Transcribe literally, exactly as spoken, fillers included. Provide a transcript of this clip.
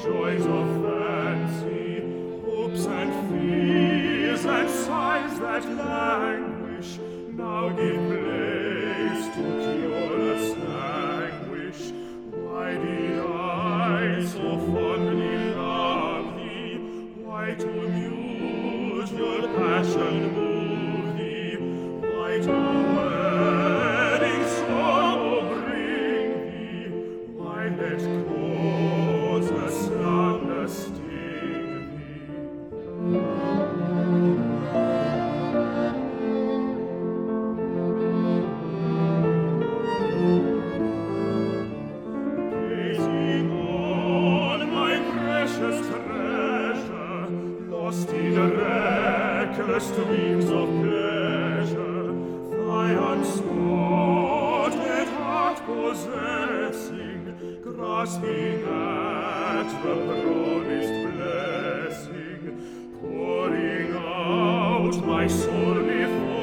joys of fancy, hopes and fears and sighs that languish, now give place to cureless anguish. Why did I so fondly love thee? Why to mute your passion move thee? Why to wedding sorrow bring thee? Why let causeless slander sting thee? Gazing on my precious treasure, lost in reckless dreams of pleasure, thy unspotted heart possessing, grasping at the promised blessing, pouring out my soul before